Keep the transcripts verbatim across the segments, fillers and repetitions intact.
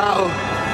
Now,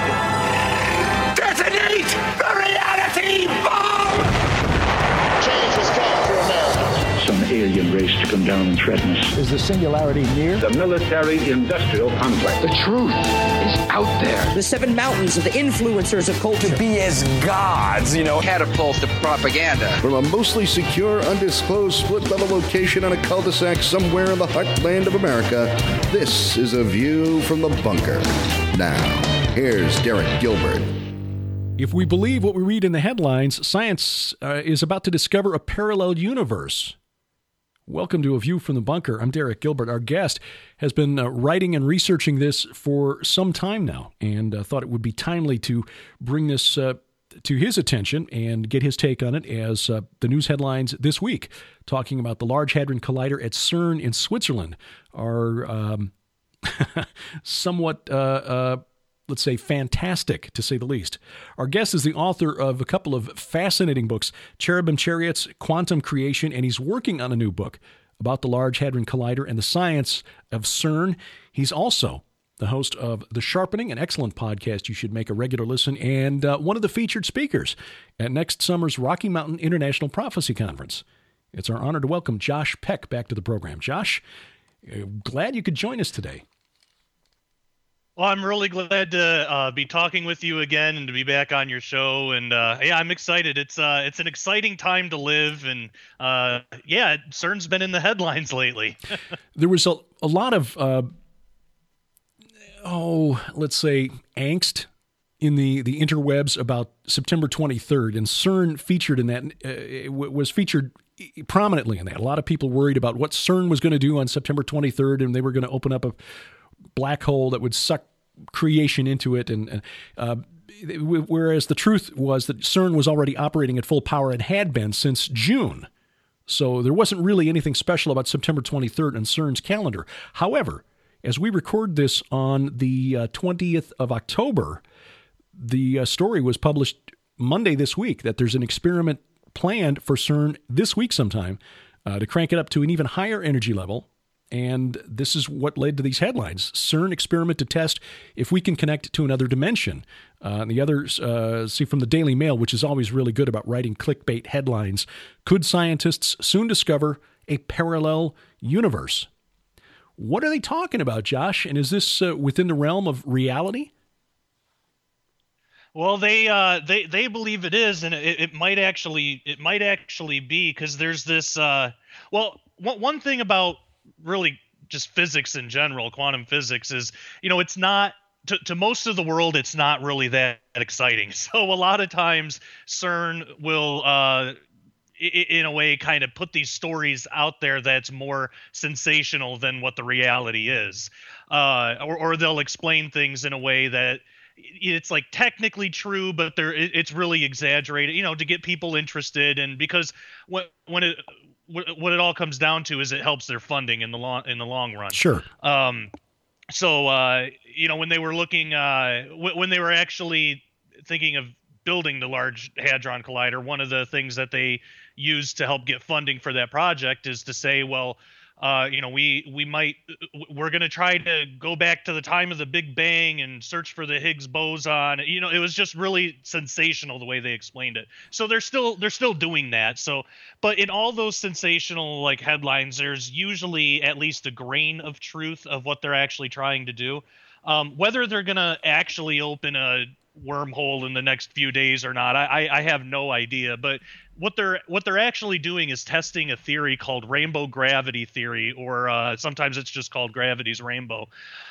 detonate the reality bomb! Change has come for America. Some alien race to come down and threaten us. Is the singularity near? The military-industrial complex. The truth is out there. The seven mountains of the influencers of culture. To be as gods, you know. Catapult to propaganda. From a mostly secure, undisclosed split-level location on a cul-de-sac somewhere in the heartland of America, this is A View from the Bunker. Now, here's Derek Gilbert. If we believe what we read in the headlines, science uh, is about to discover a parallel universe. Welcome to A View from the Bunker. I'm Derek Gilbert. Our guest has been uh, writing and researching this for some time now, and uh, thought it would be timely to bring this uh, to his attention and get his take on it as uh, the news headlines this week, talking about the Large Hadron Collider at CERN in Switzerland, are um, somewhat... Uh, uh, let's say, fantastic, to say the least. Our guest is the author of a couple of fascinating books, Cherubim Chariots, Quantum Creation, and he's working on a new book about the Large Hadron Collider and the science of CERN. He's also the host of The Sharpening, an excellent podcast you should make a regular listen, and uh, one of the featured speakers at next summer's Rocky Mountain International Prophecy Conference. It's our honor to welcome Josh Peck back to the program. Josh, glad you could join us today. Well, I'm really glad to uh, be talking with you again and to be back on your show. And uh, yeah, I'm excited. It's uh, it's an exciting time to live. And uh, yeah, CERN's been in the headlines lately. There was a, a lot of, uh, oh, let's say, angst in the, the interwebs about September twenty-third. And CERN featured in that, uh, was featured prominently in that. A lot of people worried about what CERN was going to do on September twenty-third, and they were going to open up a black hole that would suck creation into it. And uh, whereas the truth was that CERN was already operating at full power and had been since June. So there wasn't really anything special about September twenty-third on CERN's calendar. However, as we record this on the uh, twentieth of October, the uh, story was published Monday this week that there's an experiment planned for CERN this week sometime uh, to crank it up to an even higher energy level. And this is what led to these headlines. CERN experiment to test if we can connect to another dimension. Uh, and the others, uh, see from the Daily Mail, which is always really good about writing clickbait headlines. Could scientists soon discover a parallel universe? What are they talking about, Josh? And is this uh, within the realm of reality? Well, they uh, they they believe it is, and it, it might actually it might actually be, because there's this. Uh, well, one one thing about really just physics in general, quantum physics, is, you know, it's not, to, to most of the world, it's not really that exciting. So a lot of times CERN will, uh, in a way, kind of put these stories out there that's more sensational than what the reality is. Uh, or, or they'll explain things in a way that it's like technically true, but they're, it's really exaggerated, you know, to get people interested. And because when, when it, what it all comes down to is it helps their funding in the long in the long run. Sure. Um, so uh, you know, when they were looking, uh, w- when they were actually thinking of building the Large Hadron Collider, one of the things that they used to help get funding for that project is to say, well, uh, you know, we we might we're going to try to go back to the time of the Big Bang and search for the Higgs boson. You know, it was just really sensational the way they explained it. So they're still they're still doing that. So, but in all those sensational like headlines, there's usually at least a grain of truth of what they're actually trying to do. Um, whether they're going to actually open a wormhole in the next few days or not, I, I have no idea. But what they're what they're actually doing is testing a theory called rainbow gravity theory, or uh, sometimes it's just called gravity's rainbow.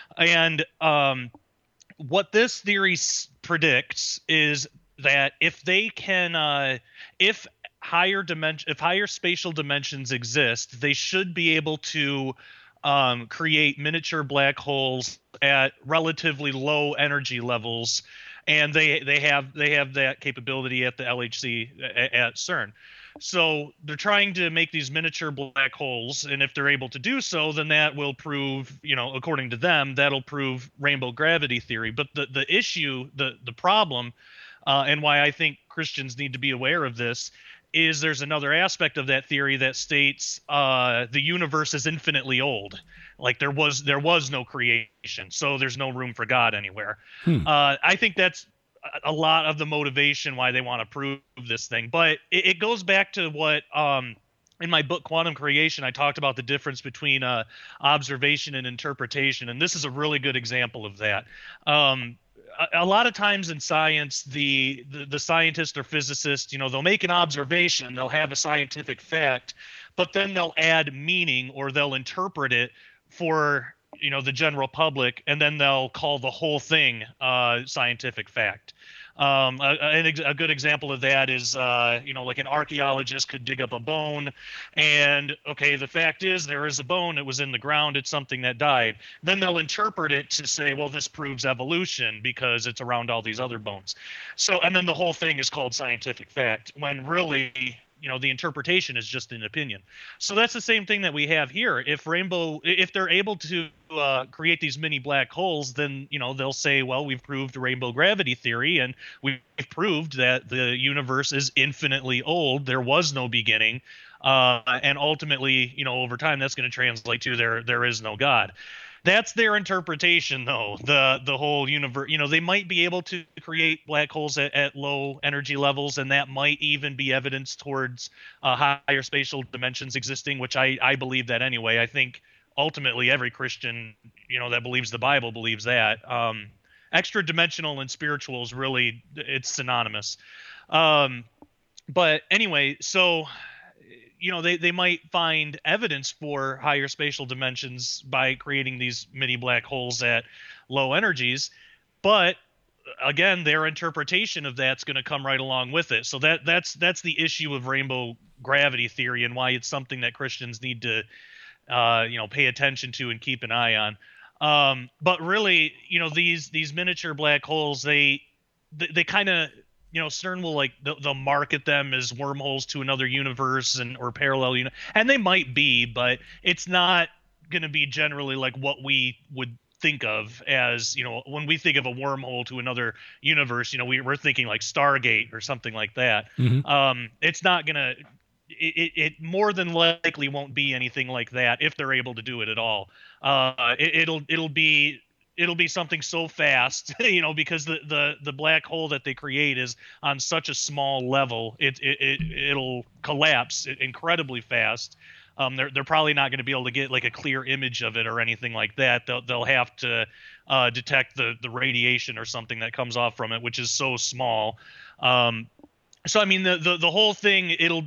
And um, what this theory s- predicts is that if they can, uh, if higher dimension, if higher spatial dimensions exist, they should be able to um, create miniature black holes at relatively low energy levels. And they they have they have that capability at the L H C at, at CERN. So they're trying to make these miniature black holes, and if they're able to do so, then that will prove, you know, according to them, that'll prove rainbow gravity theory. But the the issue, the the problem, uh, and why I think Christians need to be aware of this, is there's another aspect of that theory that states uh, the universe is infinitely old. Like there was there was no creation, so there's no room for God anywhere. Hmm. Uh, I think that's a lot of the motivation why they want to prove this thing. But it, it goes back to what um, in my book Quantum Creation, I talked about the difference between uh, observation and interpretation, and this is a really good example of that. Um, a, a lot of times in science, the, the the scientist or physicist, you know, they'll make an observation, they'll have a scientific fact, but then they'll add meaning or they'll interpret it for, you know, the general public, and then they'll call the whole thing uh, scientific fact. Um, a, a, a good example of that is, uh, you know, like an archaeologist could dig up a bone and, okay, the fact is there is a bone. It was in the ground. It's something that died. Then they'll interpret it to say, well, this proves evolution because it's around all these other bones. So, and then the whole thing is called scientific fact when really, you know, the interpretation is just an opinion. So that's the same thing that we have here. If Rainbow, if they're able to uh, create these mini black holes, then, you know, they'll say, well, we've proved rainbow gravity theory, and we've proved that the universe is infinitely old. There was no beginning. Uh, and ultimately, you know, over time, that's going to translate to there, there is no God. That's their interpretation, though. The the whole universe, you know, they might be able to create black holes at, at low energy levels, and that might even be evidence towards uh, higher spatial dimensions existing, which I, I believe that anyway. I think ultimately every Christian, you know, that believes the Bible believes that. Um, extra dimensional and spiritual is really, it's synonymous. Um, but anyway, so... you know, they, they might find evidence for higher spatial dimensions by creating these mini black holes at low energies. But again, their interpretation of that's going to come right along with it. So that that's that's the issue of rainbow gravity theory and why it's something that Christians need to, uh, you know, pay attention to and keep an eye on. Um, but really, you know, these these miniature black holes, they they, they kind of, you know, CERN will like they'll, they'll market them as wormholes to another universe and or parallel uni- and they might be, but it's not going to be generally like what we would think of as, you know, when we think of a wormhole to another universe, you know, we, we're thinking like Stargate or something like that. Mm-hmm. Um, it's not going to it, it more than likely won't be anything like that if they're able to do it at all. Uh, it, it'll it'll be It'll be something so fast, you know, because the, the, the black hole that they create is on such a small level, it, it, it, it'll collapse incredibly fast. Um, they're, they're probably not going to be able to get like a clear image of it or anything like that. They'll, they'll have to uh, detect the, the radiation or something that comes off from it, which is so small. Um, so, I mean, the, the, the whole thing, it'll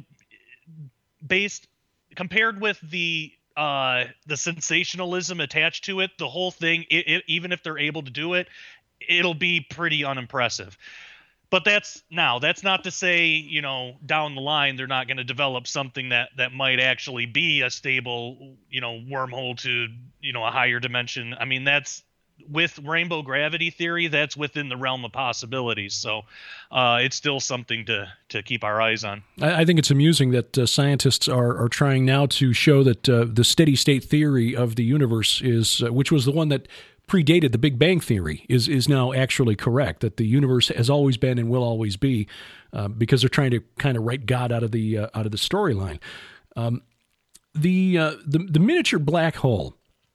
based compared with the, Uh, the sensationalism attached to it, the whole thing, it, it, even if they're able to do it, it'll be pretty unimpressive. But that's now, that's not to say, you know, down the line, they're not going to develop something that, that might actually be a stable, you know, wormhole to, you know, a higher dimension. I mean, that's with rainbow gravity theory, that's within the realm of possibilities. So uh, it's still something to, to keep our eyes on. I, I think it's amusing that uh, scientists are, are trying now to show that uh, the steady state theory of the universe is, uh, which was the one that predated the Big Bang theory, is is now actually correct, that the universe has always been and will always be, uh, because they're trying to kind of write God out of the uh, out of the storyline. Um, the, uh, the the miniature black hole,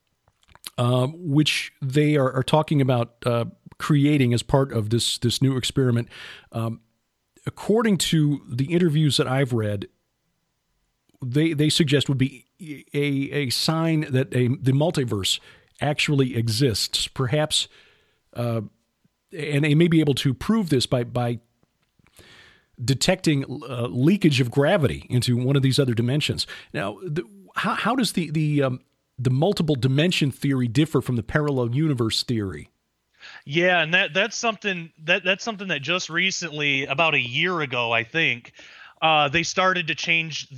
Uh, which they are, are talking about uh, creating as part of this this new experiment. Um, according to the interviews that I've read, they they suggest would be a a sign that a the multiverse actually exists. Perhaps, uh, and they may be able to prove this by by detecting uh, leakage of gravity into one of these other dimensions. Now, the, how how does the the um, the multiple dimension theory differ from the parallel universe theory? Yeah, and that that's something that that's something that just recently, about a year ago, I think, uh, they started to change their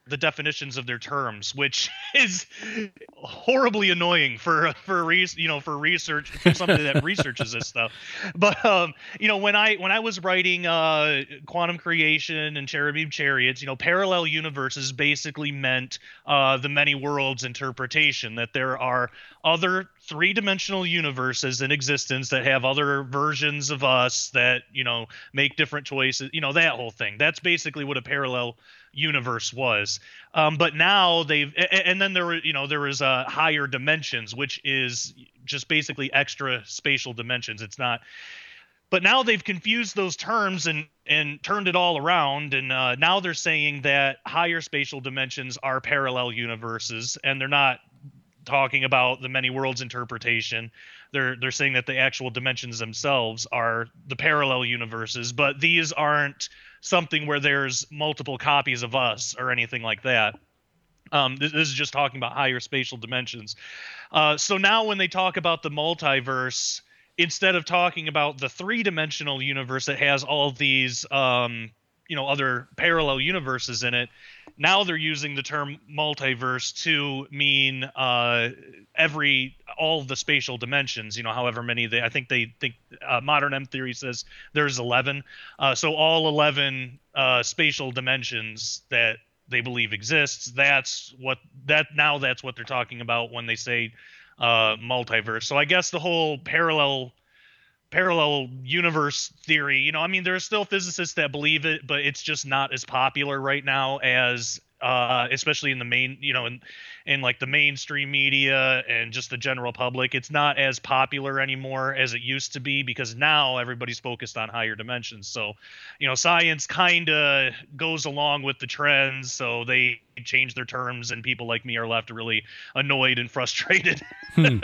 the definitions of their terms, which is horribly annoying for for re- you know for research for somebody that researches this stuff. But um, you know, when I when I was writing uh, Quantum Creation and Cherubim Chariots, you know, parallel universes basically meant uh, the many worlds interpretation, that there are other three-dimensional universes in existence that have other versions of us that, you know, make different choices, you know, that whole thing. That's basically what a parallel universe was. Um, but now they've, and then there were, you know, there was uh, higher dimensions, which is just basically extra spatial dimensions. It's not, but now they've confused those terms and, and turned it all around. And uh, now they're saying that higher spatial dimensions are parallel universes, and they're not talking about the many worlds interpretation. They're they're saying that the actual dimensions themselves are the parallel universes, but these aren't something where there's multiple copies of us or anything like that. Um, this, this is just talking about higher spatial dimensions. Uh, so now when they talk about the multiverse, instead of talking about the three-dimensional universe that has all of these um, you know, other parallel universes in it, now they're using the term multiverse to mean uh, every all of the spatial dimensions. You know, however many they, I think they think uh, modern M theory says there's eleven. Uh, so all eleven uh, spatial dimensions that they believe exists. That's what that now that's what they're talking about when they say uh, multiverse. So I guess the whole parallel. parallel universe theory, you know, I mean, there are still physicists that believe it, but it's just not as popular right now as, uh, especially in the main, you know, in, in like the mainstream media and just the general public. It's not as popular anymore as it used to be, because now everybody's focused on higher dimensions. So, you know, science kind of goes along with the trends, so they change their terms, and people like me are left really annoyed and frustrated. Hmm.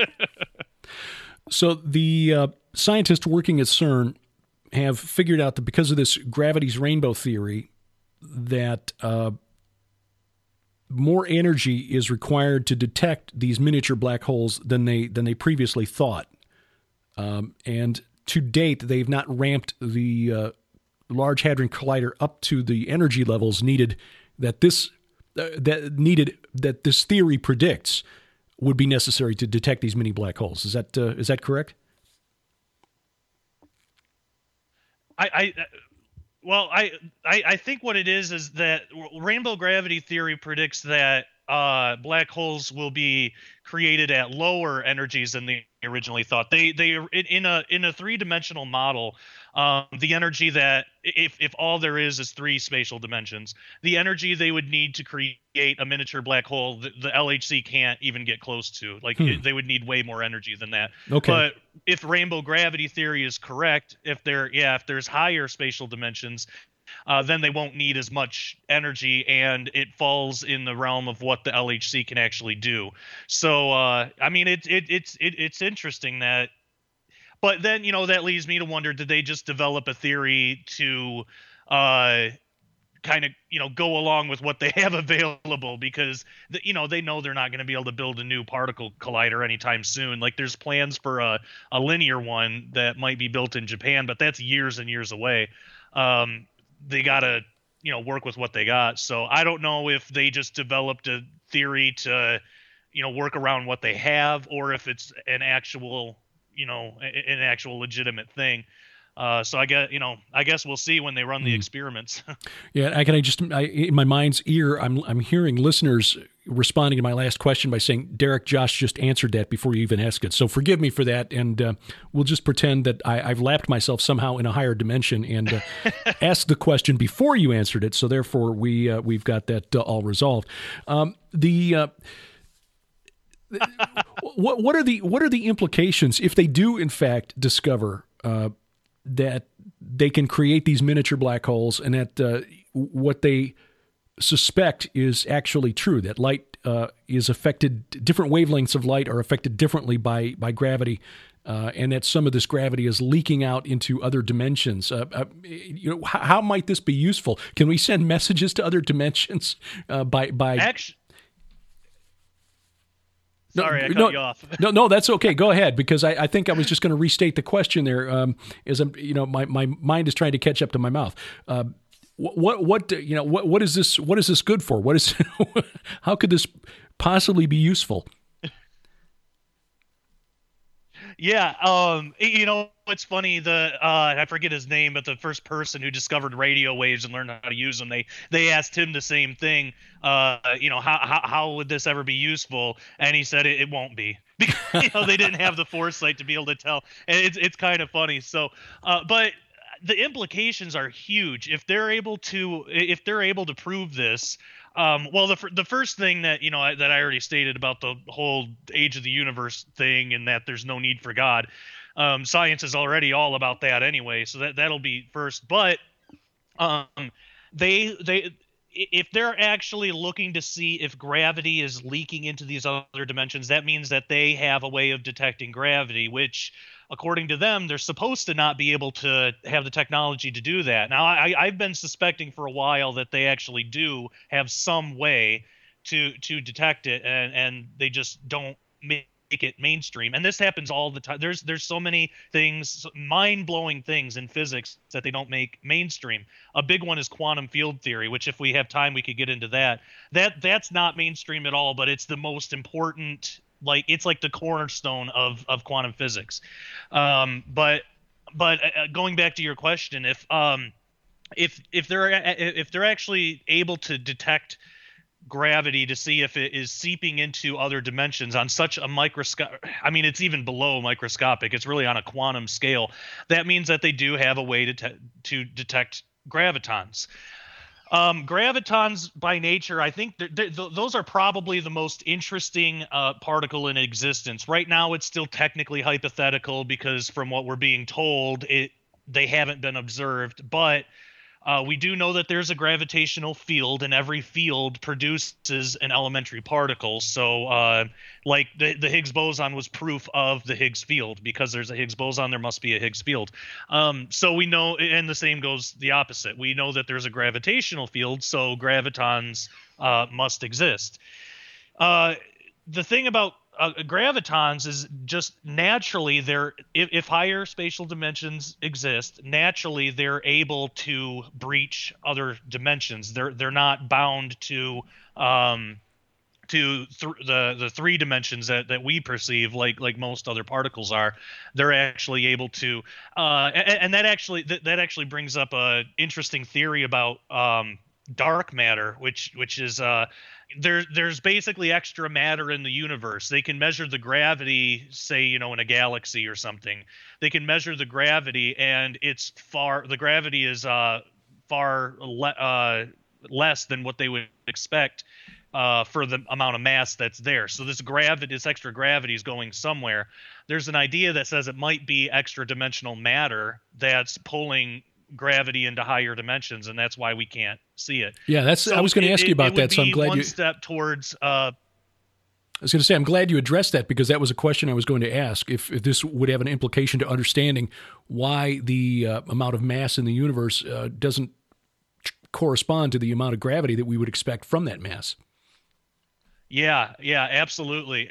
So the uh, scientists working at CERN have figured out that because of this gravity's rainbow theory, that uh, more energy is required to detect these miniature black holes than they than they previously thought. Um, and to date, they've not ramped the uh, Large Hadron Collider up to the energy levels needed that this uh, that needed that this theory predicts would be necessary to detect these mini black holes. Is that uh, is that correct? I, I well, I, I I think what it is is that rainbow gravity theory predicts that uh, black holes will be created at lower energies than they originally thought. They they in a in a three dimensional model, um, the energy that if if all there is is three spatial dimensions, the energy they would need to create a miniature black hole, the, the L H C can't even get close to. Like hmm. it, they would need way more energy than that. Okay. But if rainbow gravity theory is correct, if there yeah if there's higher spatial dimensions, Uh, then they won't need as much energy, and it falls in the realm of what the L H C can actually do. So, uh, I mean, it, it, it's it, it's interesting that, but then, you know, that leads me to wonder, did they just develop a theory to uh, kind of, you know, go along with what they have available? Because, the, you know, they know they're not going to be able to build a new particle collider anytime soon. Like, there's plans for a, a linear one that might be built in Japan, but that's years and years away. Um, they got to, you know, work with what they got. So I don't know if they just developed a theory to, you know, work around what they have, or if it's an actual, you know, an actual legitimate thing. Uh, so I guess, you know, I guess we'll see when they run the mm. experiments. Yeah, I can I just I, in my mind's ear, I'm I'm hearing listeners responding to my last question by saying, Derek, Josh just answered that before you even asked it. So forgive me for that, and uh, we'll just pretend that I, I've lapped myself somehow in a higher dimension and uh, asked the question before you answered it. So therefore, we uh, we've got that uh, all resolved. Um, the uh, what what are the what are the implications if they do in fact discover Uh, that they can create these miniature black holes, and that uh, what they suspect is actually true, that light uh, is affected, different wavelengths of light are affected differently by by gravity, uh, and that some of this gravity is leaking out into other dimensions. Uh, uh, you know, how, how might this be useful? Can we send messages to other dimensions uh, by by? Actually, Sorry, no, I cut no, you off. no, no, that's okay. Go ahead, because I, I think I was just going to restate the question there. Um, as I'm, you know, my, my mind is trying to catch up to my mouth. Uh, what what you know what what is this what is this good for? What is how could this possibly be useful? Yeah, um, you know, it's funny. The uh, I forget his name, but the first person who discovered radio waves and learned how to use them, they they asked him the same thing. Uh, you know, how how how would this ever be useful? And he said it, it won't be, because you know they didn't have the foresight to be able to tell. And it's it's kind of funny. So, uh, but the implications are huge if they're able to if they're able to prove this. Um, well, the the first thing that you know I, that I already stated about the whole age of the universe thing, and that there's no need for God. Um, science is already all about that anyway, so that that'll be first. But um, they they if they're actually looking to see if gravity is leaking into these other dimensions, that means that they have a way of detecting gravity, which, according to them, they're supposed to not be able to have the technology to do that. Now, I, I've been suspecting for a while that they actually do have some way to to detect it, and, and they just don't make it mainstream. And this happens all the time. There's there's so many things, mind-blowing things in physics that they don't make mainstream. A big one is quantum field theory, which if we have time, we could get into that. That that's not mainstream at all, but it's the most important. Like it's like the cornerstone of, of quantum physics. Um, but but uh, going back to your question, if um if if they're if they're actually able to detect gravity to see if it is seeping into other dimensions on such a microscope, I mean it's even below microscopic. It's really on a quantum scale. That means that they do have a way to te- to detect gravitons. Um, gravitons, by nature, I think they're, they're, th- those are probably the most interesting uh, particle in existence. Right now, it's still technically hypothetical because, from what we're being told, it they haven't been observed. But uh, we do know that there's a gravitational field, and every field produces an elementary particle. So, uh, like the, the Higgs boson was proof of the Higgs field. Because there's a Higgs boson, there must be a Higgs field. Um, so we know, and the same goes the opposite. We know that there's a gravitational field, so gravitons uh, must exist. Uh, the thing about uh, gravitons is just naturally they're if, if higher spatial dimensions exist, naturally they're able to breach other dimensions. They're they're not bound to um, to th- the the three dimensions that, that we perceive like like most other particles are. They're actually able to, uh, and, and that actually that, that actually brings up a interesting theory about um, dark matter, which which is uh, there there's basically extra matter in the universe. They can measure the gravity, say you know in a galaxy or something. They can measure the gravity, and it's far the gravity is uh, far le- uh, less than what they would expect. Uh, for the amount of mass that's there. So this gravity, this extra gravity is going somewhere. There's an idea that says it might be extra dimensional matter that's pulling gravity into higher dimensions, and that's why we can't see it. Yeah, that's. So I was going to ask it, you about it that, so I'm glad one you. step towards. Uh, I was going to say, I'm glad you addressed that because that was a question I was going to ask. If, if this would have an implication to understanding why the uh, amount of mass in the universe uh, doesn't correspond to the amount of gravity that we would expect from that mass. Yeah, yeah, absolutely.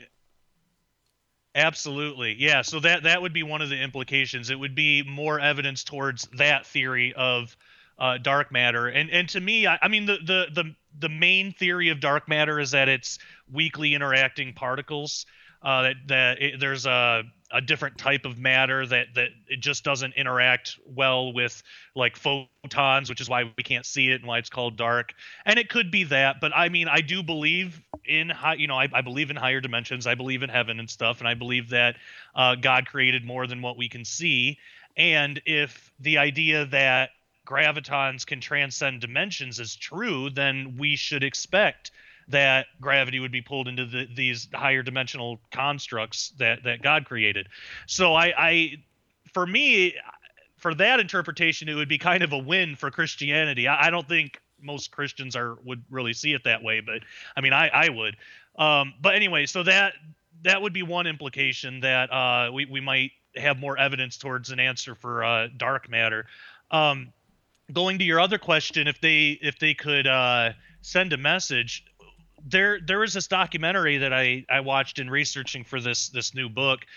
Absolutely. Yeah, so that that would be one of the implications. It would be more evidence towards that theory of uh, dark matter. And and to me, I, I mean the, the the the main theory of dark matter is that it's weakly interacting particles. Uh, that that it, there's a a different type of matter that that it just doesn't interact well with like photons, which is why we can't see it and why it's called dark. And it could be that, but I mean, I do believe in high, you know, I, I believe in higher dimensions. I believe in heaven and stuff, and I believe that uh, God created more than what we can see. And if the idea that gravitons can transcend dimensions is true, then we should expect that gravity would be pulled into the, these higher dimensional constructs that, that God created. So I, I, for me, for that interpretation, it would be kind of a win for Christianity. I, I don't think most Christians are would really see it that way, but I mean, I, I would. Um, but anyway, so that that would be one implication that uh, we we might have more evidence towards an answer for uh, dark matter. Um, going to your other question, if they if they could uh, send a message. There, there was this documentary that I, I watched in researching for this this new book.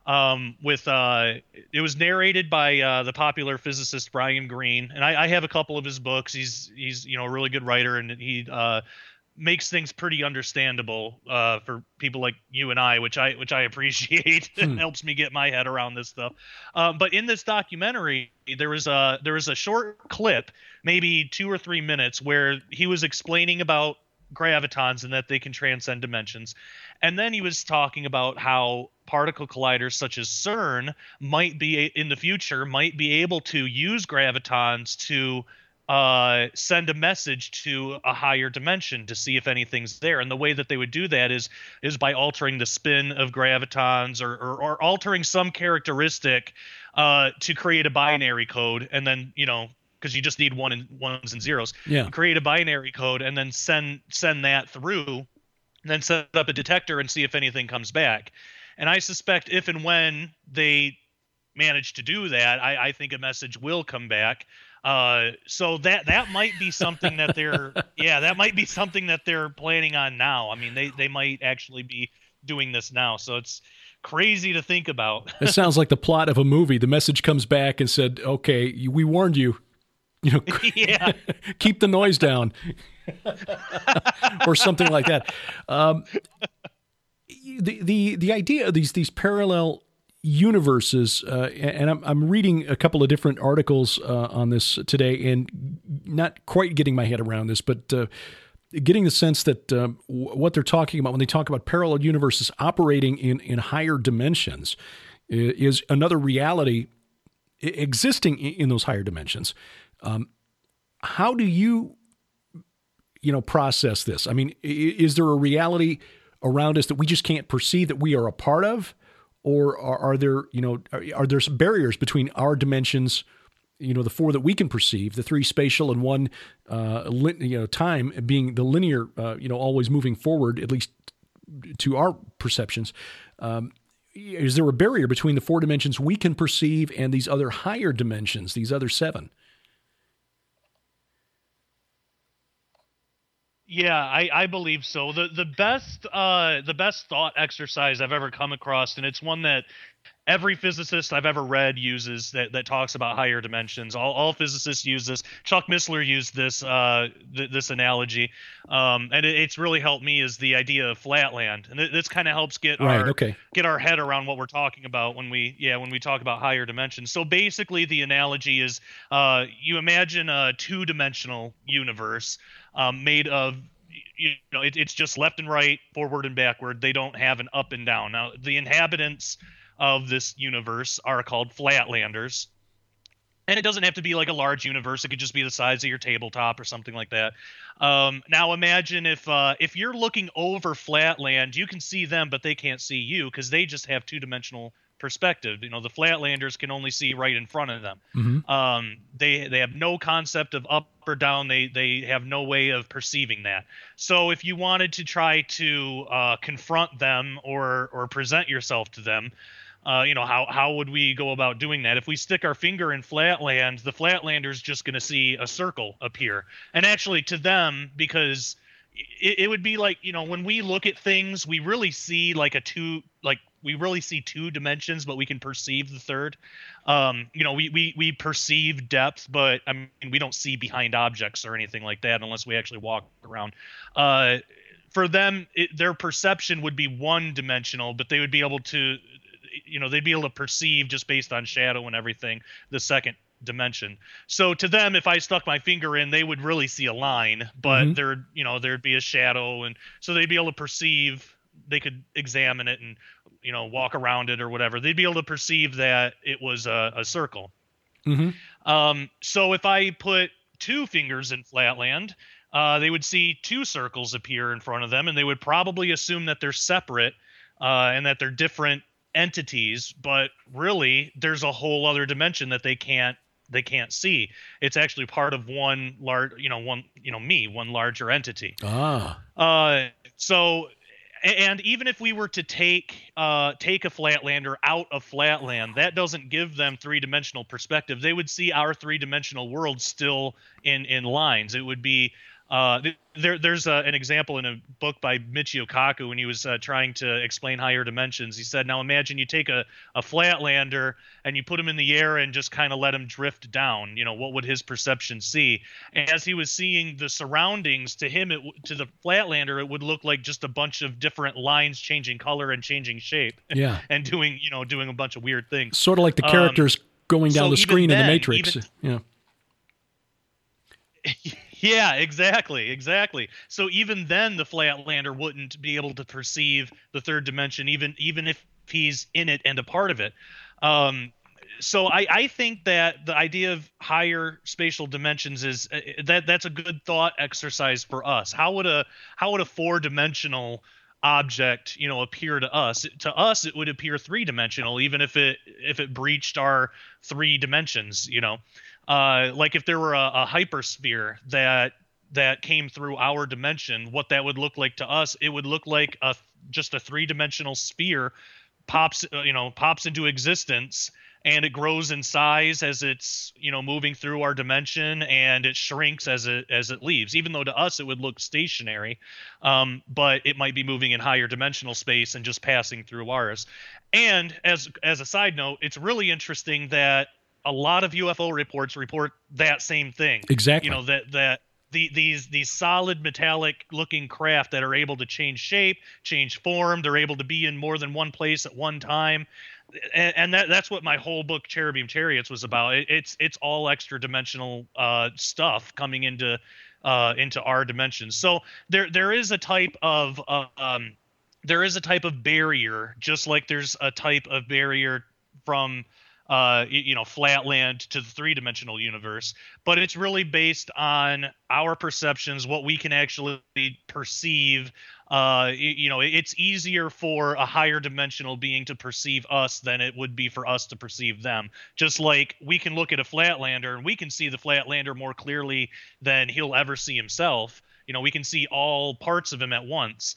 Um, with uh, it was narrated by uh, the popular physicist Brian Greene, and I, I have a couple of his books. He's he's you know a really good writer, and he uh, makes things pretty understandable uh, for people like you and I, which I which I appreciate. Hmm. It helps me get my head around this stuff. Um, but in this documentary, there was a there was a short clip, maybe two or three minutes, where he was explaining about gravitons and that they can transcend dimensions. And then he was talking about how particle colliders such as CERN might be in the future might be able to use gravitons to uh, send a message to a higher dimension to see if anything's there. And the way that they would do that is is by altering the spin of gravitons or or, or altering some characteristic uh, to create a binary code, and then you know. Because you just need one and ones and zeros. Yeah. Create a binary code and then send send that through, and then set up a detector and see if anything comes back. And I suspect if and when they manage to do that, I, I think a message will come back. Uh, so that that might be something that they're yeah that might be something that they're planning on now. I mean, they they might actually be doing this now. So it's crazy to think about. It sounds like the plot of a movie. The message comes back and said, "Okay, we warned you. You know, yeah. keep the noise down," or something like that. Um, the the the idea of these these parallel universes, uh, and I'm I'm reading a couple of different articles uh, on this today, and not quite getting my head around this, but uh, getting the sense that uh, w- what they're talking about when they talk about parallel universes operating in in higher dimensions is another reality existing in those higher dimensions. Um, how do you, you know, process this? I mean, is there a reality around us that we just can't perceive that we are a part of, or are, are there, you know, are, are there some barriers between our dimensions, you know, the four that we can perceive, the three spatial and one, uh, lin, you know, time being the linear, uh, you know, always moving forward, at least to our perceptions. Um, is there a barrier between the four dimensions we can perceive and these other higher dimensions, these other seven? Yeah, I, I believe so. The the best uh, the best thought exercise I've ever come across, and it's one that every physicist I've ever read uses that, that talks about higher dimensions. All, all physicists use this. Chuck Missler used this uh, th- this analogy, um, and it, it's really helped me. Is the idea of flatland, and it, this kind of helps get right, our okay. get our head around what we're talking about when we yeah when we talk about higher dimensions. So basically, the analogy is uh, you imagine a two dimensional universe um, made of. You know, it, it's just left and right, forward and backward. They don't have an up and down. Now, the inhabitants of this universe are called flatlanders. And it doesn't have to be like a large universe. It could just be the size of your tabletop or something like that. Um, now, imagine if uh, if you're looking over flatland, you can see them, but they can't see you because they just have two-dimensional perspective. You know, the flatlanders can only see right in front of them. Mm-hmm. Um, they they have no concept of up or down. They they have no way of perceiving that. So if you wanted to try to uh, confront them or or present yourself to them, uh, you know, how how would we go about doing that? If we stick our finger in flatland, the flatlander's just going to see a circle appear. And actually, to them, because it, it would be like, you know, when we look at things, we really see like a two like. We really see two dimensions, but we can perceive the third. Um, you know, we, we, we perceive depth, but I mean, we don't see behind objects or anything like that unless we actually walk around. Uh, for them, it, their perception would be one dimensional, but they would be able to, you know, they'd be able to perceive just based on shadow and everything, the second dimension. So to them, if I stuck my finger in, they would really see a line, but Mm-hmm. there, you know, there'd be a shadow. And so they'd be able to perceive, they could examine it and, you know, walk around it or whatever. They'd be able to perceive that it was a, a circle. Mm-hmm. Um, so if I put two fingers in flatland, uh, they would see two circles appear in front of them, and they would probably assume that they're separate uh, and that they're different entities. But really, there's a whole other dimension that they can't they can't see. It's actually part of one large, you know, one you know me, one larger entity. Ah. Uh, so. And even if we were to take uh, take a flatlander out of flatland, that doesn't give them three-dimensional perspective. They would see our three-dimensional world still in, in lines. It would be Uh, there, there's a, an example in a book by Michio Kaku when he was uh, trying to explain higher dimensions. He said, now imagine you take a, a flatlander and you put him in the air and just kind of let him drift down. You know, what would his perception see? And as he was seeing the surroundings, to him, it, to the flatlander, it would look like just a bunch of different lines changing color and changing shape. Yeah. and doing, you know, doing a bunch of weird things. Sort of like the characters um, going down so the screen then, in the Matrix. Even, yeah. Yeah, exactly, exactly. So even then, the flatlander wouldn't be able to perceive the third dimension, even even if he's in it and a part of it. Um, so I, I think that the idea of higher spatial dimensions is uh, that that's a good thought exercise for us. How would a how would a four dimensional object, you know, appear to us? To us, it would appear three dimensional, even if it if it breached our three dimensions, you know. Uh, like if there were a, a hypersphere that that came through our dimension, what that would look like to us, it would look like a just a three-dimensional sphere pops, uh, you know, pops into existence, and it grows in size as it's, you know, moving through our dimension, and it shrinks as it as it leaves. Even though to us it would look stationary, um, but it might be moving in higher dimensional space and just passing through ours. And as as a side note, it's really interesting that a lot of U F O reports report that same thing. Exactly. You know, that that the, these these solid metallic looking craft that are able to change shape, change form, they're able to be in more than one place at one time. And, and that that's what my whole book Cherubim Chariots was about. It, it's it's all extra dimensional uh, stuff coming into uh, into our dimensions. So there there is a type of uh, um, there is a type of barrier, just like there's a type of barrier from Uh, you know, flatland to the three-dimensional universe, but it's really based on our perceptions, what we can actually perceive. Uh, you know, it's easier for a higher dimensional being to perceive us than it would be for us to perceive them. Just like we can look at a flatlander and we can see the flatlander more clearly than he'll ever see himself. You know, we can see all parts of him at once.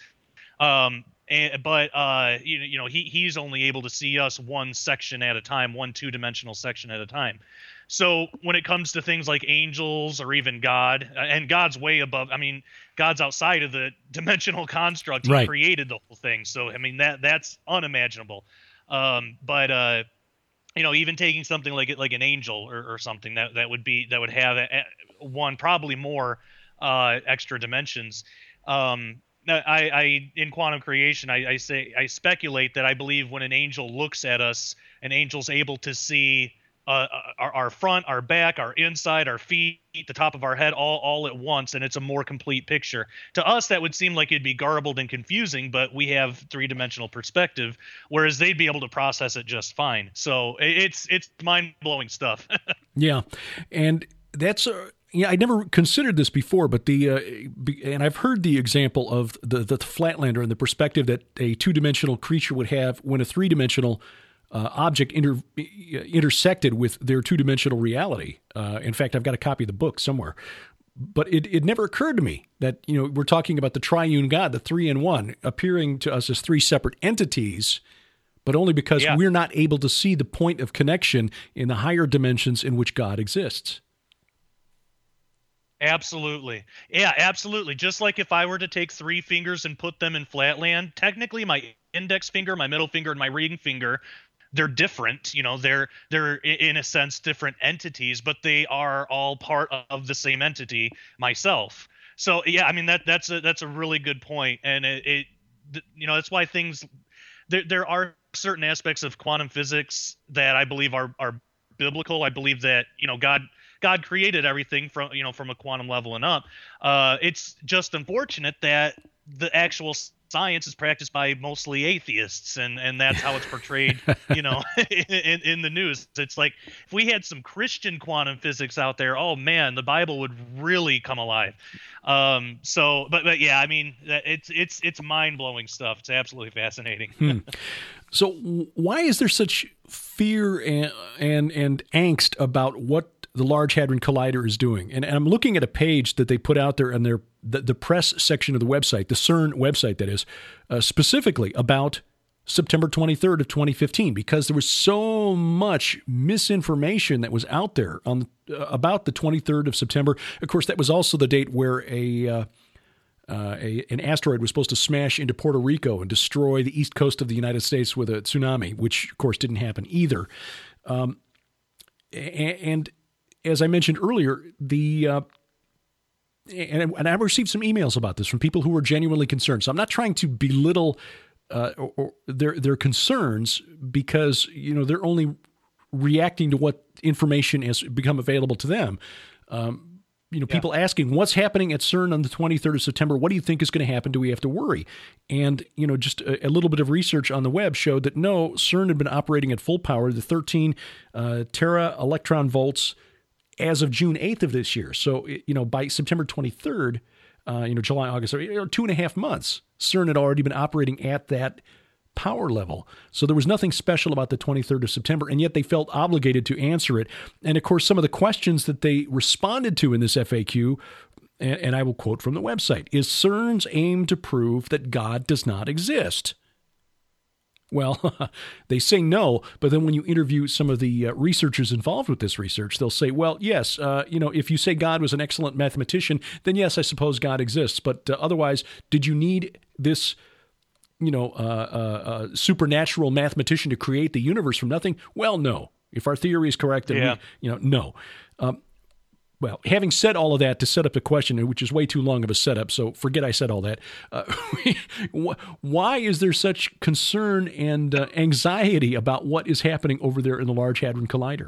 Um, And, but uh, you, you know, he he's only able to see us one section at a time, one two-dimensional section at a time. So when it comes to things like angels or even God, and God's way above. I mean, God's outside of the dimensional construct. He right. created the whole thing. So I mean that that's unimaginable. Um, but uh, you know, even taking something like like an angel or, or something that that would be that would have a, a, one probably more uh, extra dimensions. Um, I, I in quantum creation, I, I say I speculate that I believe when an angel looks at us, an angel's able to see uh, our, our front, our back, our inside, our feet, the top of our head, all all at once, and it's a more complete picture. To us, that would seem like it'd be garbled and confusing, but we have three-dimensional perspective, whereas they'd be able to process it just fine. So it's it's mind-blowing stuff. Yeah, and that's. Uh... Yeah, I never considered this before, but the uh, be, and I've heard the example of the the flatlander and the perspective that a two-dimensional creature would have when a three-dimensional uh, object inter, intersected with their two-dimensional reality. Uh, in fact, I've got a copy of the book somewhere. But it, it never occurred to me that, you know, we're talking about the triune God, the three in one, appearing to us as three separate entities, but only because yeah. we're not able to see the point of connection in the higher dimensions in which God exists. Absolutely. Yeah, absolutely. Just like if I were to take three fingers and put them in flatland, technically my index finger, my middle finger, and my ring finger, they're different. You know, they're they're in a sense different entities, but they are all part of the same entity, myself. So yeah, I mean that that's a that's a really good point, and it, it you know that's why things there there are certain aspects of quantum physics that I believe are are biblical. I believe that you know God. God created everything from, you know, from a quantum level and up. Uh, it's just unfortunate that the actual science is practiced by mostly atheists, and, and that's how it's portrayed, you know, in, in the news. It's like if we had some Christian quantum physics out there, oh man, the Bible would really come alive. Um, so, but, but yeah, I mean, it's it's it's mind blowing stuff. It's absolutely fascinating. Hmm. So, why is there such fear and and and angst about what the Large Hadron Collider is doing? And, and I'm looking at a page that they put out there in their the, the press section of the website, the CERN website, that is, uh, specifically about September twenty-third of twenty fifteen, because there was so much misinformation that was out there on uh, about the twenty-third of September. Of course, that was also the date where a, uh, uh, a an asteroid was supposed to smash into Puerto Rico and destroy the east coast of the United States with a tsunami, which, of course, didn't happen either. Um, and as I mentioned earlier, the uh, and, and I received some emails about this from people who were genuinely concerned. So I'm not trying to belittle Uh, or, or their their concerns, because you know they're only reacting to what information has become available to them. Um, you know, yeah. People asking what's happening at CERN on the twenty-third of September. What do you think is going to happen? Do we have to worry? And you know, just a, a little bit of research on the web showed that no, CERN had been operating at full power, the thirteen uh, tera electron volts, as of June eighth of this year. So you know, by September twenty-third. Uh, you know, July, August, or two and a half months, CERN had already been operating at that power level. So there was nothing special about the twenty-third of September, and yet they felt obligated to answer it. And of course, some of the questions that they responded to in this F A Q, and, and I will quote from the website, is CERN's aim to prove that God does not exist? Well, they say no, but then when you interview some of the uh, researchers involved with this research, they'll say, well, yes, uh, you know, if you say God was an excellent mathematician, then yes, I suppose God exists. But uh, otherwise, did you need this, you know, uh, uh, uh, supernatural mathematician to create the universe from nothing? Well, no. If our theory is correct, then yeah. we, you know, no. Um, Well, having said all of that to set up the question, which is way too long of a setup, so forget I said all that. Uh, why is there such concern and uh, anxiety about what is happening over there in the Large Hadron Collider?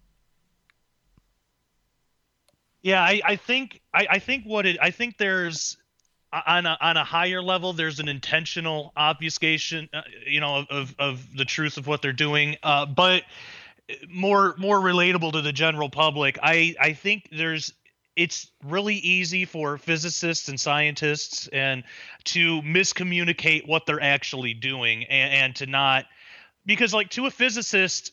Yeah, I, I think I, I think what it I think there's on a on a higher level there's an intentional obfuscation, uh, you know, of of the truth of what they're doing, uh, but. more more relatable to the general public. I, I think there's it's really easy for physicists and scientists and to miscommunicate what they're actually doing and, and to not, because like to a physicist,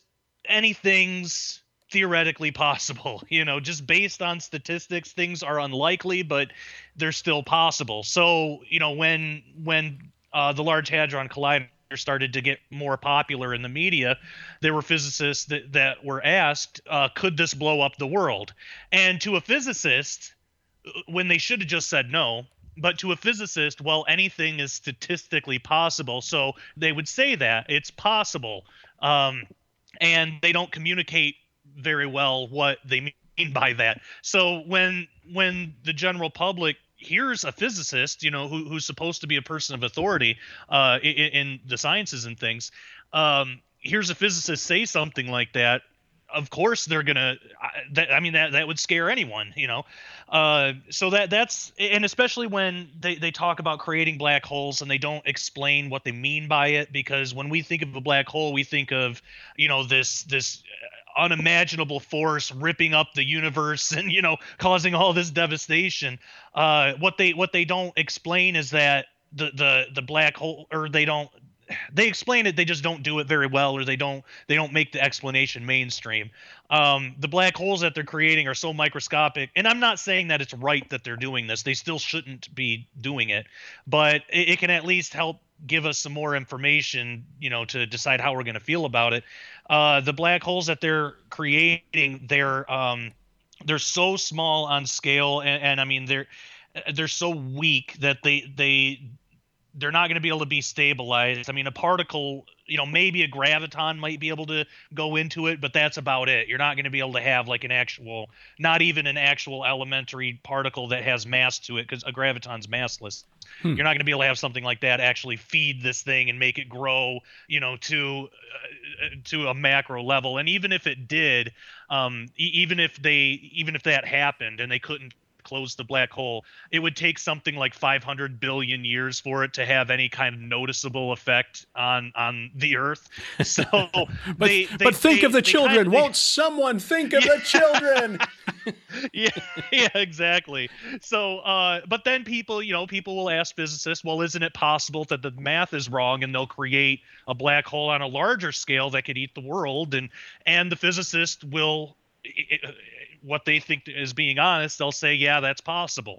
anything's theoretically possible, you know, just based on statistics, things are unlikely, but they're still possible. So, you know, when when uh, the Large Hadron Collider started to get more popular in the media, there were physicists that, that were asked, uh, could this blow up the world? And to a physicist, when they should have just said no, but to a physicist, well, anything is statistically possible. So they would say that it's possible. Um, and they don't communicate very well what they mean by that. So when, when the general public here's a physicist, you know, who, who's supposed to be a person of authority uh, in, in the sciences and things. Um, here's a physicist say something like that. Of course, they're gonna. I mean, that that would scare anyone, you know. Uh, so that that's and especially when they, they talk about creating black holes and they don't explain what they mean by it, because when we think of a black hole, we think of, you know, this this. unimaginable force ripping up the universe and, you know, causing all this devastation. Uh, what they what they don't explain is that the the the black hole, or they don't they explain it, they just don't do it very well, or they don't they don't make the explanation mainstream. Um, the black holes that they're creating are so microscopic, and I'm not saying that it's right that they're doing this. They still shouldn't be doing it, but it, it can at least help give us some more information, you know, to decide how we're going to feel about it. Uh, the black holes that they're creating, they're um, they're so small on scale, and, and I mean they're they're so weak that they they they're not going to be able to be stabilized. I mean, a particle, you know, maybe a graviton might be able to go into it, but that's about it. You're not going to be able to have like an actual, not even an actual elementary particle that has mass to it, because a graviton's massless. Hmm. You're not going to be able to have something like that actually feed this thing and make it grow, you know, to uh, to a macro level. And even if it did, um, e- even if they, even if that happened and they couldn't close the black hole, it would take something like five hundred billion years for it to have any kind of noticeable effect on on the Earth. So, but, they, they, but think they, of the children. Kind of, Won't they, someone think of yeah. the children? yeah, yeah, exactly. So, uh, but then people, you know, people will ask physicists, well, isn't it possible that the math is wrong and they'll create a black hole on a larger scale that could eat the world? And and the physicist will. It, what they think is being honest, they'll say, yeah, that's possible.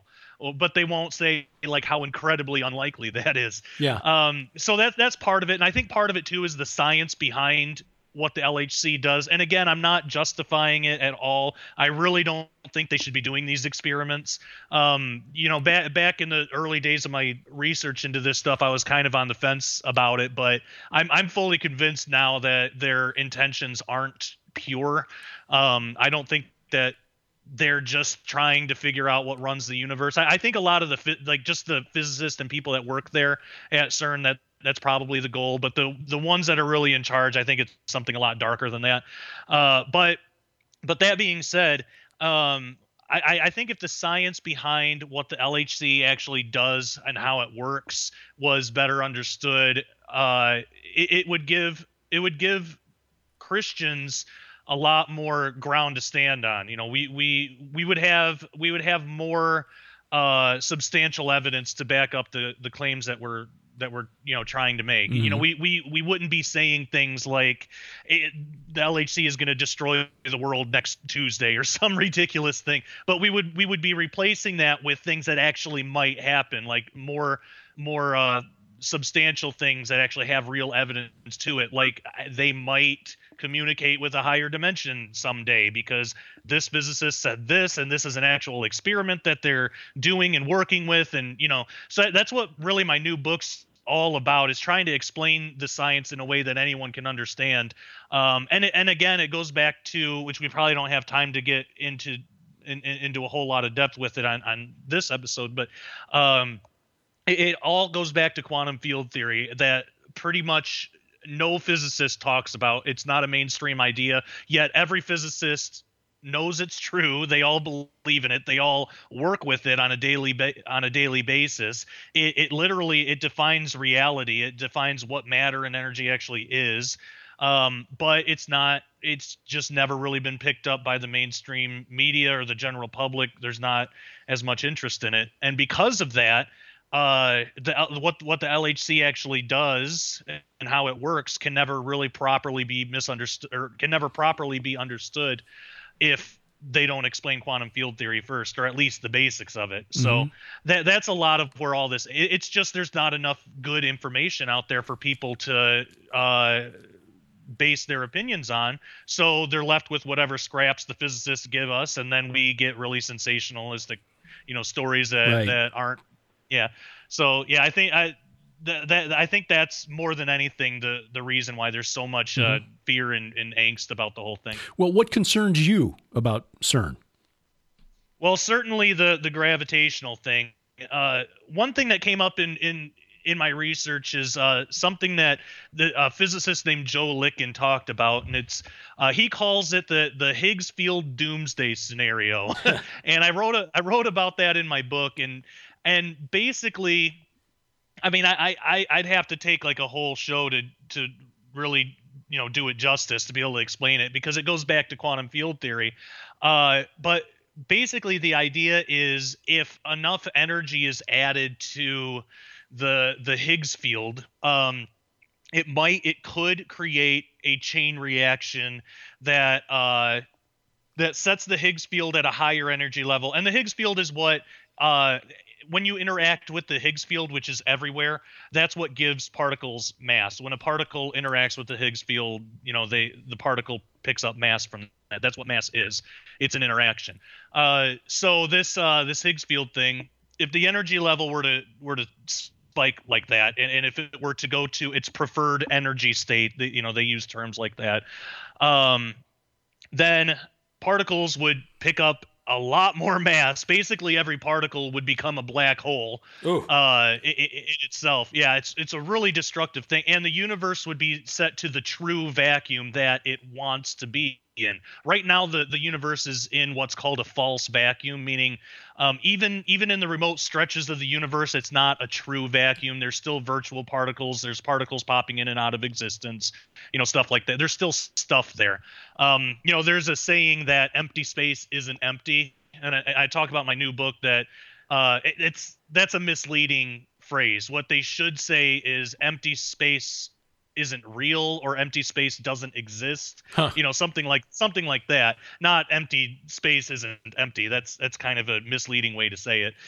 but they won't say like how incredibly unlikely that is. Yeah. Um, so that that's part of it, and I think part of it too is the science behind what the L H C does. And again, I'm not justifying it at all. I really don't think they should be doing these experiments. Um, you know, back back in the early days of my research into this stuff, I was kind of on the fence about it, but I'm I'm fully convinced now that their intentions aren't pure. Um, I don't think that they're just trying to figure out what runs the universe. I, I think a lot of the like just the physicists and people that work there at CERN, that that's probably the goal. But the the ones that are really in charge, I think it's something a lot darker than that. Uh, but but that being said, um, I, I think if the science behind what the L H C actually does and how it works was better understood, uh, it, it would give it would give Christians a lot more ground to stand on. You know, we we we would have we would have more uh, substantial evidence to back up the the claims that we're that we're you know trying to make. Mm-hmm. You know, we we we wouldn't be saying things like it, the L H C is going to destroy the world next Tuesday or some ridiculous thing, but we would we would be replacing that with things that actually might happen, like more more uh, substantial things that actually have real evidence to it, like they might communicate with a higher dimension someday because this physicist said this, and this is an actual experiment that they're doing and working with. And, you know, so that's what really my new book's all about, is trying to explain the science in a way that anyone can understand. Um, and, and again, it goes back to, which we probably don't have time to get into, in, in, into a whole lot of depth with it on, on this episode, but um, it, it all goes back to quantum field theory that pretty much no physicist talks about. It's not a mainstream idea, yet every physicist knows it's true. They all believe in it. They all work with it on a daily ba- on a daily basis. It, it literally it defines reality. It defines what matter and energy actually is. Um, but it's not. It's just never really been picked up by the mainstream media or the general public. There's not as much interest in it, and because of that, Uh, the what what the L H C actually does and how it works can never really properly be misunderstood, or can never properly be understood if they don't explain quantum field theory first, or at least the basics of it. So mm-hmm. that that's a lot of where all this. It, it's just there's not enough good information out there for people to uh, base their opinions on. So they're left with whatever scraps the physicists give us, and then we get really sensationalistic, you know, stories that right. that aren't. Yeah. So yeah, I think I that, that I think that's more than anything the the reason why there's so much uh, mm-hmm. fear and, and angst about the whole thing. Well, what concerns you about CERN? Well, certainly the the gravitational thing. Uh, one thing that came up in in in my research is uh, something that the uh, physicist named Joe Litkin talked about, and it's uh, he calls it the the Higgs field doomsday scenario. And I wrote a I wrote about that in my book, and And basically, I mean, I, I, I'd have to take like a whole show to, to really, you know, do it justice to be able to explain it, because it goes back to quantum field theory. Uh, but basically the idea is if enough energy is added to the, the Higgs field, um, it might, it could create a chain reaction that, uh, that sets the Higgs field at a higher energy level. And the Higgs field is what, uh, when you interact with the Higgs field, which is everywhere, that's what gives particles mass. When a particle interacts with the Higgs field, you know, they the particle picks up mass from that. That's what mass is. It's an interaction. Uh, so this uh, this Higgs field thing, if the energy level were to were to spike like that, and, and if it were to go to its preferred energy state, you know, they use terms like that, um, then particles would pick up a lot more mass. Basically, every particle would become a black hole uh, in, in itself. Yeah, it's it's a really destructive thing, and the universe would be set to the true vacuum that it wants to be in. Right now, the, the universe is in what's called a false vacuum, meaning um, even even in the remote stretches of the universe, it's not a true vacuum. There's still virtual particles. There's particles popping in and out of existence, you know, stuff like that. There's still stuff there. Um, you know, there's a saying that empty space isn't empty, and I, I talk about in my new book that uh, it, it's that's a misleading phrase. What they should say is empty space isn't real, or empty space doesn't exist. Huh. You know, something like something like that. Not empty space isn't empty. That's that's kind of a misleading way to say it.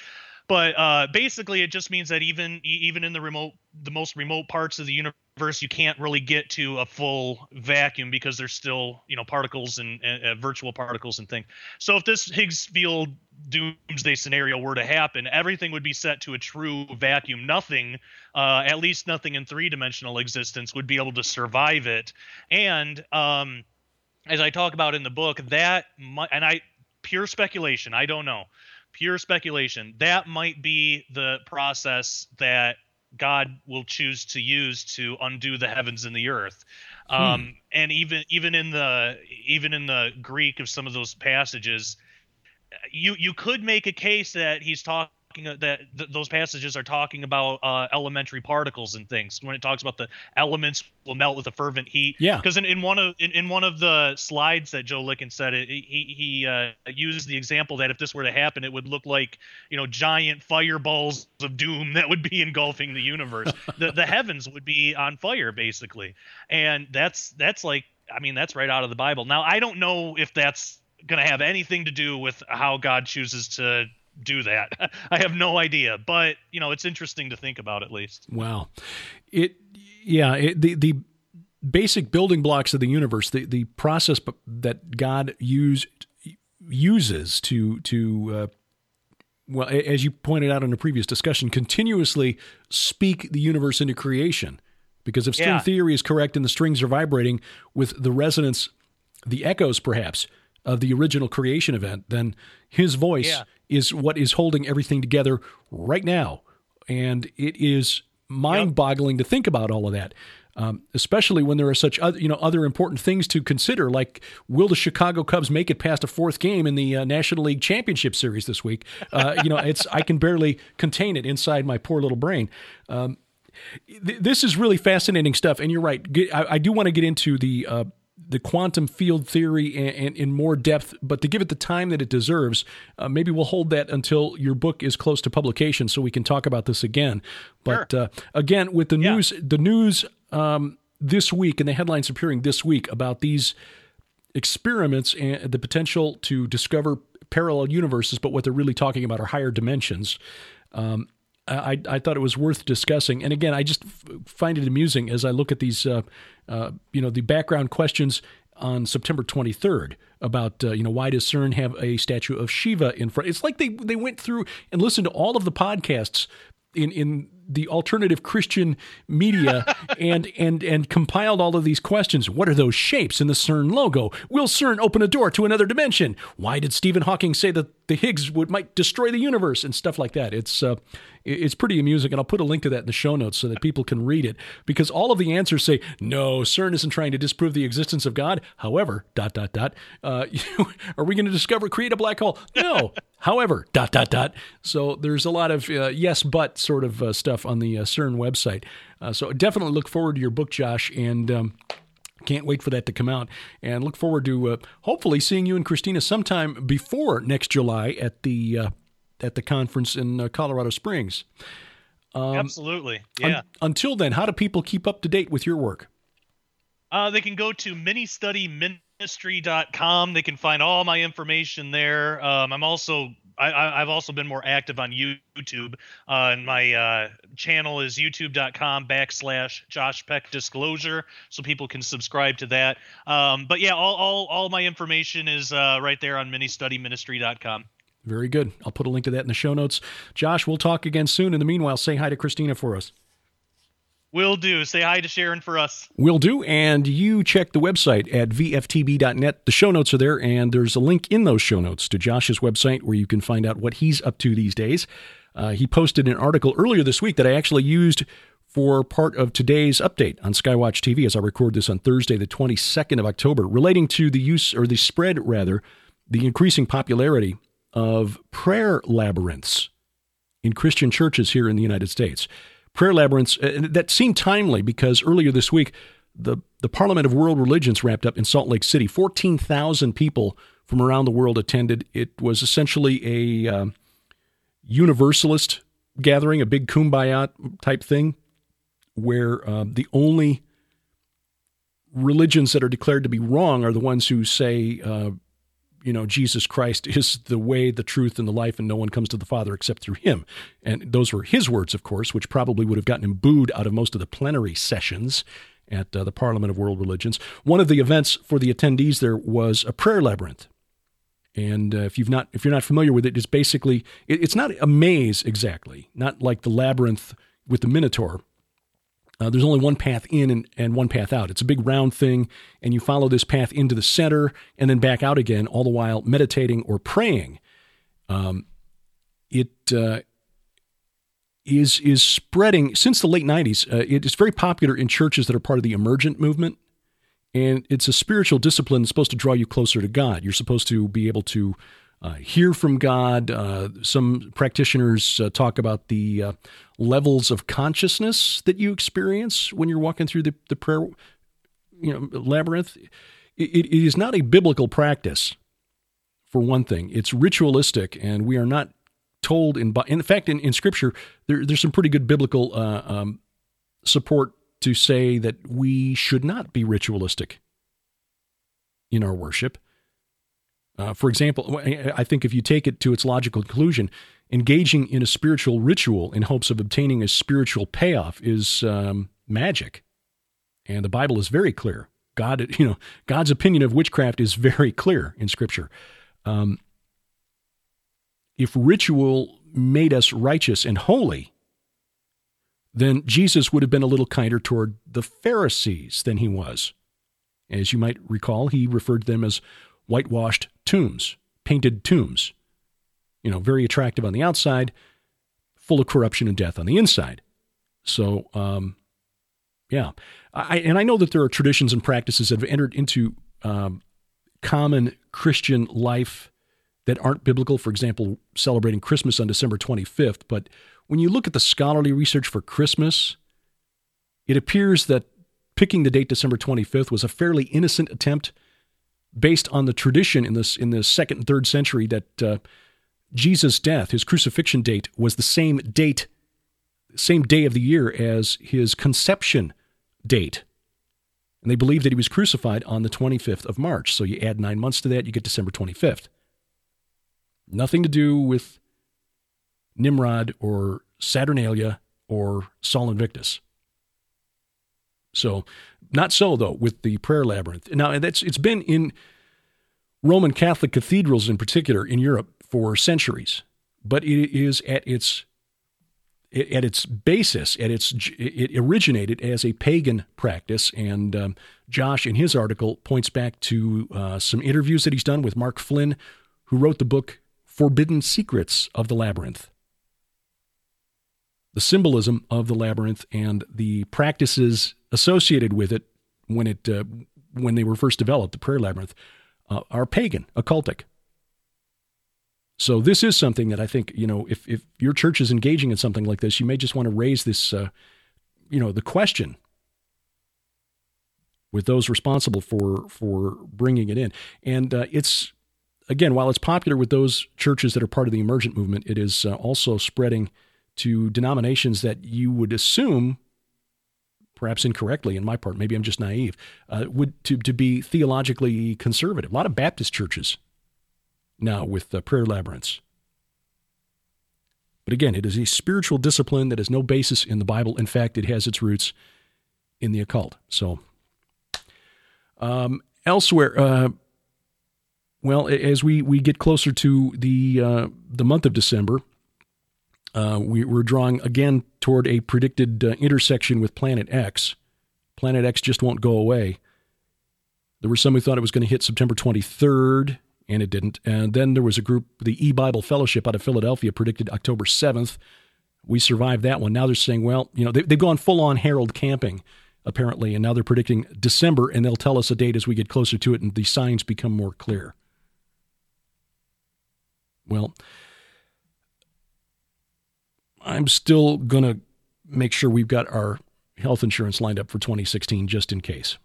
But uh, basically, it just means that even even in the remote, the most remote parts of the universe, you can't really get to a full vacuum because there's still, you know, particles and uh, virtual particles and things. So if this Higgs field doomsday scenario were to happen, everything would be set to a true vacuum. Nothing, uh, at least nothing in three-dimensional existence, would be able to survive it. And um, as I talk about in the book, that might, and I pure speculation, I don't know. Pure speculation. That might be the process that God will choose to use to undo the heavens and the earth. Hmm. Um, and even even in the even in the Greek of some of those passages, you you could make a case that he's talking that th- those passages are talking about uh, elementary particles and things. When it talks about the elements will melt with a fervent heat. Yeah. Because in, in one of in, in one of the slides that Joe Licken said, it, he he uh, used the example that if this were to happen, it would look like, you know, giant fireballs of doom that would be engulfing the universe. the the heavens would be on fire basically, and that's that's like I mean that's right out of the Bible. Now I don't know if that's going to have anything to do with how God chooses to do that. I have no idea, but you know, it's interesting to think about at least. Wow. It, yeah, it, the, the basic building blocks of the universe, the, the process that God use, uses to, to, uh, well, as you pointed out in a previous discussion, continuously speak the universe into creation. Because if string Yeah. theory is correct and the strings are vibrating with the resonance, the echoes perhaps, of the original creation event, then his voice Yeah. is what is holding everything together right now. And it is mind-boggling yep. to think about all of that, um, especially when there are such other, you know, other important things to consider, like will the Chicago Cubs make it past a fourth game in the uh, National League Championship Series this week? Uh, you know, it's I can barely contain it inside my poor little brain. Um, th- this is really fascinating stuff, and you're right. I, I do want to get into the uh, the quantum field theory in, in more depth, but to give it the time that it deserves, uh, maybe we'll hold that until your book is close to publication so we can talk about this again. But Sure. uh, again, with the Yeah. news, the news um, this week and the headlines appearing this week about these experiments and the potential to discover parallel universes, but what they're really talking about are higher dimensions. Um, I, I thought it was worth discussing. And again, I just f- find it amusing as I look at these, uh, uh, you know, the background questions on September twenty-third about, uh, you know, why does CERN have a statue of Shiva in front? It's like they, they went through and listened to all of the podcasts in, in the alternative Christian media and, and, and compiled all of these questions. What are those shapes in the CERN logo? Will CERN open a door to another dimension? Why did Stephen Hawking say that the Higgs would might destroy the universe and stuff like that? It's, uh, it's pretty amusing, and I'll put a link to that in the show notes so that people can read it, because all of the answers say, no, CERN isn't trying to disprove the existence of God. However, dot, dot, dot, uh, are we going to discover, create a black hole? No. However, dot, dot, dot. So there's a lot of uh, yes, but sort of uh, stuff on the uh, CERN website. Uh, so definitely look forward to your book, Josh, and um, can't wait for that to come out. And look forward to uh, hopefully seeing you and Christina sometime before next July at the uh, at the conference in uh, Colorado Springs. Um, Absolutely. Yeah. Un- until then, how do people keep up to date with your work? Uh, they can go to mini study ministry dot com. They can find all my information there. Um, I'm also I, I've also been more active on YouTube. Uh, and my uh, channel is youtube.com backslash Josh Peck Disclosure, so people can subscribe to that. Um, but yeah, all, all all my information is uh, right there on mini study ministry dot com. Very good. I'll put a link to that in the show notes. Josh, we'll talk again soon. In the meanwhile, say hi to Christina for us. Will do. Say hi to Sharon for us. Will do. And you check the website at v f t b dot net. The show notes are there, and there's a link in those show notes to Josh's website where you can find out what he's up to these days. Uh, he posted an article earlier this week that I actually used for part of today's update on Skywatch T V as I record this on Thursday, the twenty-second of October, relating to the use, or the spread rather, the increasing popularity of prayer labyrinths in Christian churches here in the United States. Prayer labyrinths uh, that seem timely because earlier this week, the, the Parliament of World Religions wrapped up in Salt Lake City. fourteen thousand people from around the world attended. It was essentially a uh, universalist gathering, a big kumbaya type thing, where uh, the only religions that are declared to be wrong are the ones who say, uh, you know, Jesus Christ is the way, the truth, and the life, and no one comes to the Father except through him. And those were his words, of course, which probably would have gotten him booed out of most of the plenary sessions at uh, the Parliament of World Religions. One of the events for the attendees there was a prayer labyrinth. And uh, if you've not, if you're not familiar with it, it's basically, it, it's not a maze exactly, not like the labyrinth with the Minotaur. Uh, there's only one path in and, and one path out. It's a big round thing, and you follow this path into the center and then back out again, all the while meditating or praying. Um, it uh, is is spreading since the late nineties. Uh, it is very popular in churches that are part of the emergent movement. And it's a spiritual discipline that's supposed to draw you closer to God. You're supposed to be able to uh, hear from God. Uh, some practitioners uh, talk about the uh, levels of consciousness that you experience when you're walking through the, the prayer, you know, labyrinth. It, it is not a biblical practice, for one thing. It's ritualistic, and we are not told in. In fact, in, in Scripture, there, there's some pretty good biblical uh, um, support to say that we should not be ritualistic in our worship. Uh, for example, I think if you take it to its logical conclusion, engaging in a spiritual ritual in hopes of obtaining a spiritual payoff is um, magic. And the Bible is very clear. God, you know, God's opinion of witchcraft is very clear in Scripture. Um, if ritual made us righteous and holy, then Jesus would have been a little kinder toward the Pharisees than he was. As you might recall, he referred to them as whitewashed tombs, painted tombs. You know, very attractive on the outside, full of corruption and death on the inside. So, um, yeah. I, and I know that there are traditions and practices that have entered into um, common Christian life that aren't biblical. For example, celebrating Christmas on December twenty-fifth, but when you look at the scholarly research for Christmas, it appears that picking the date December twenty-fifth was a fairly innocent attempt based on the tradition in this in the second and third century that uh, Jesus' death, his crucifixion date, was the same date, same day of the year as his conception date. And they believed that he was crucified on the twenty-fifth of March. So you add nine months to that, you get December twenty-fifth. Nothing to do with Nimrod or Saturnalia or Sol Invictus. So, not so, though, with the prayer labyrinth. Now, that's it's been in Roman Catholic cathedrals in particular in Europe for centuries, but it is at its at its basis, at its it originated as a pagan practice, and um, Josh, in his article, points back to uh, some interviews that he's done with Mark Flynn, who wrote the book Forbidden Secrets of the Labyrinth. The symbolism of the labyrinth and the practices associated with it when it uh, when they were first developed, the prayer labyrinth, uh, are pagan, occultic. So this is something that I think, you know, if, if your church is engaging in something like this, you may just want to raise this, uh, you know, the question with those responsible for for bringing it in. And uh, it's, again, while it's popular with those churches that are part of the emergent movement, it is uh, also spreading to denominations that you would assume, perhaps incorrectly on my part, maybe I'm just naive, uh, would to, to be theologically conservative. A lot of Baptist churches now with uh, prayer labyrinths. But again, it is a spiritual discipline that has no basis in the Bible. In fact, it has its roots in the occult. So, um, elsewhere, uh, well, as we, we get closer to the uh, the month of December, Uh, we, we're drawing again toward a predicted uh, intersection with Planet X. Planet X just won't go away. There were some who thought it was going to hit September twenty-third, and it didn't. And then there was a group, the E-Bible Fellowship out of Philadelphia, predicted October seventh. We survived that one. Now they're saying, well, you know, they, they've gone full-on Harold camping, apparently, and now they're predicting December, and they'll tell us a date as we get closer to it, and the signs become more clear. Well, I'm still going to make sure we've got our health insurance lined up for twenty sixteen just in case.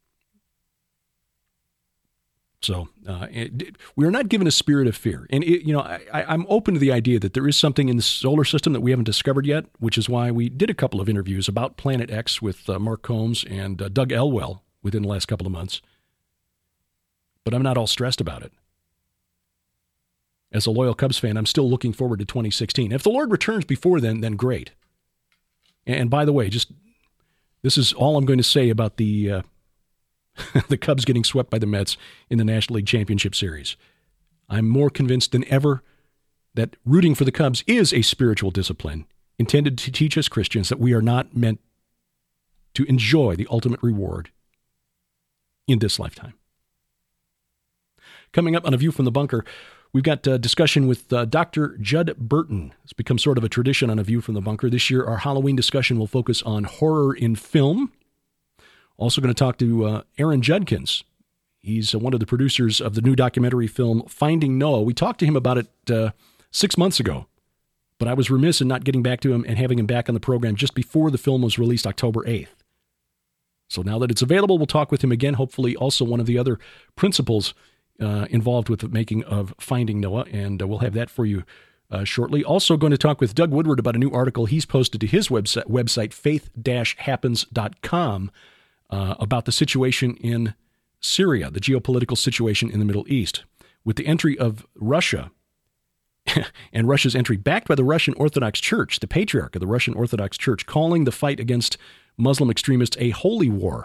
So uh, it, we are not given a spirit of fear. And, it, you know, I, I'm open to the idea that there is something in the solar system that we haven't discovered yet, which is why we did a couple of interviews about Planet X with uh, Mark Combs and uh, Doug Elwell within the last couple of months. But I'm not all stressed about it. as a loyal Cubs fan, I'm still looking forward to twenty sixteen. If the Lord returns before then, then great. And by the way, just this is all I'm going to say about the uh, the Cubs getting swept by the Mets in the National League Championship Series. I'm more convinced than ever that rooting for the Cubs is a spiritual discipline intended to teach us Christians that we are not meant to enjoy the ultimate reward in this lifetime. Coming up on A View from the Bunker, we've got a discussion with uh, Doctor Judd Burton. It's become sort of a tradition on A View from the Bunker. This year, our Halloween discussion will focus on horror in film. Also going to talk to uh, Aaron Judkins. He's uh, one of the producers of the new documentary film Finding Noah. We talked to him about it uh, six months ago, but I was remiss in not getting back to him and having him back on the program just before the film was released October eighth. So now that it's available, we'll talk with him again, hopefully also one of the other principals uh, involved with the making of Finding Noah, and uh, we'll have that for you uh, shortly. Also going to talk with Doug Woodward about a new article he's posted to his website, website faith dash happens dot com, uh, about the situation in Syria, the geopolitical situation in the Middle East. With the entry of Russia, and Russia's entry backed by the Russian Orthodox Church, the patriarch of the Russian Orthodox Church, calling the fight against Muslim extremists a holy war.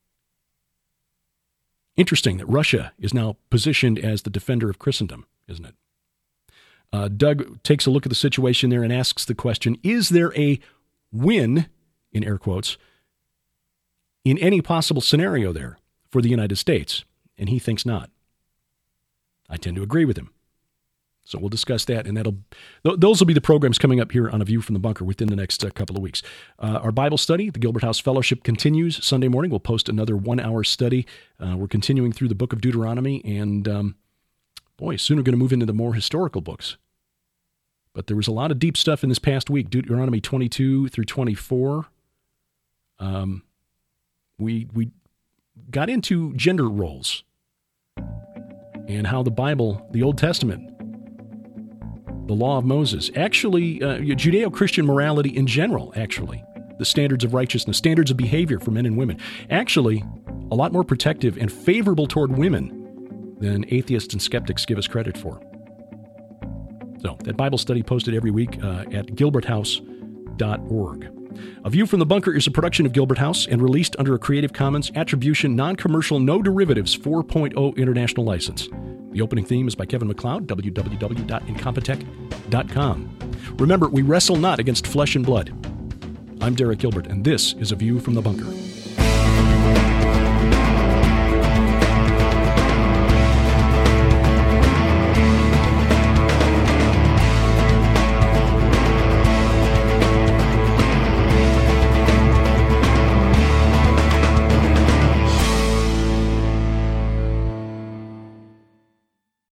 Interesting that Russia is now positioned as the defender of Christendom, isn't it? Uh, Doug takes a look at the situation there and asks the question, is there a win, in air quotes, in any possible scenario there for the United States? And he thinks not. I tend to agree with him. So we'll discuss that, and that'll th- those will be the programs coming up here on A View from the Bunker within the next uh, couple of weeks. Uh, our Bible study, the Gilbert House Fellowship, continues Sunday morning. We'll post another one-hour study. Uh, we're continuing through the book of Deuteronomy, and um, boy, soon we're going to move into the more historical books. But there was a lot of deep stuff in this past week, Deuteronomy twenty-two through twenty-four. Um, we we got into gender roles and how the Bible, the Old Testament, the law of Moses, actually, uh, Judeo-Christian morality in general, actually, the standards of righteousness, standards of behavior for men and women, actually a lot more protective and favorable toward women than atheists and skeptics give us credit for. So, that Bible study posted every week uh, at gilbert house dot org. A View from the Bunker is a production of Gilbert House and released under a Creative Commons Attribution, Non-Commercial, No Derivatives four point oh International License. The opening theme is by Kevin MacLeod, w w w dot incompetech dot com. Remember, we wrestle not against flesh and blood. I'm Derek Gilbert, and this is A View from the Bunker.